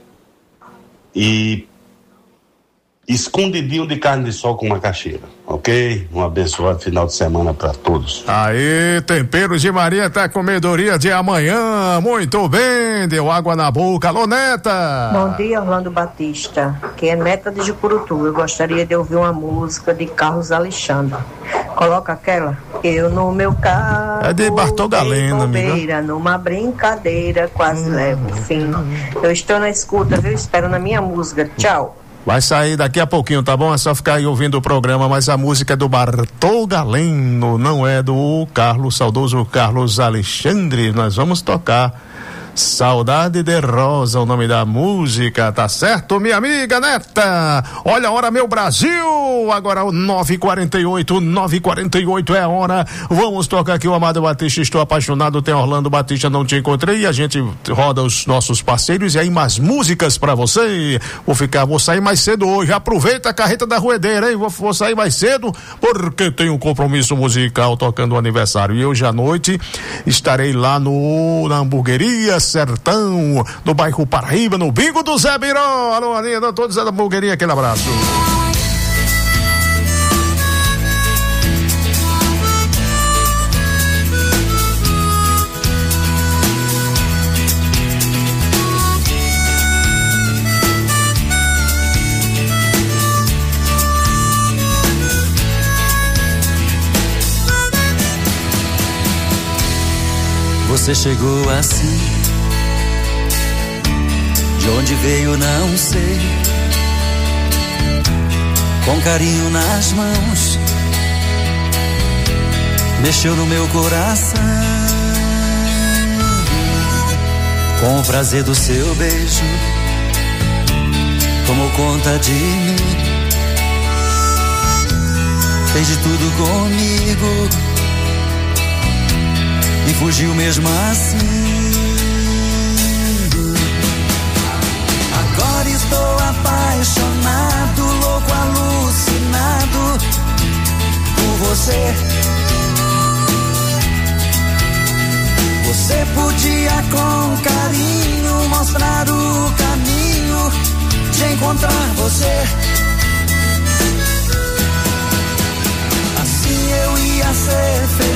e escondidinho de carne de sol com macaxeira, ok? Um abençoado final de semana para todos. Aí, Temperos de Maria tá comedoria de amanhã, muito bem, deu água na boca. Alô, Neta! Bom dia, Orlando Batista, que é Neta de Jucurutu. Eu gostaria de ouvir uma música de Carlos Alexandre. Coloca aquela, eu no meu carro, é de Bartol Galeno, amiga. Numa brincadeira, quase hum. levo o fim. Eu estou na escuta, viu? Espero na minha música. Tchau. Vai sair daqui a pouquinho, tá bom? É só ficar aí ouvindo o programa, mas a música é do Bartol Galeno, não é do Carlos, saudoso Carlos Alexandre. Nós vamos tocar Saudade de Rosa, o nome da música, tá certo, minha amiga Neta? Olha a hora, meu Brasil, agora o nove e quarenta e oito, nove e quarenta e oito é a hora. Vamos tocar aqui o Amado Batista, estou apaixonado, tem Orlando Batista, não te encontrei, e a gente roda os nossos parceiros e aí mais músicas pra você. Vou ficar, vou sair mais cedo hoje, aproveita a carreta da Ruedeira, hein? Vou, vou sair mais cedo porque tenho um compromisso musical tocando o aniversário, e hoje à noite estarei lá no, na hamburgueria Sertão, no bairro Paraíba, no bingo do Zé Biró. Alô, Aninha, todos da hamburgueria, aquele abraço. Você chegou assim, de onde veio não sei, com carinho nas mãos, mexeu no meu coração, com o prazer do seu beijo, tomou conta de mim, fez de tudo comigo e fugiu mesmo assim. Agora estou apaixonado, louco, alucinado por você. Você podia com carinho mostrar o caminho de encontrar você. Assim eu ia ser feliz.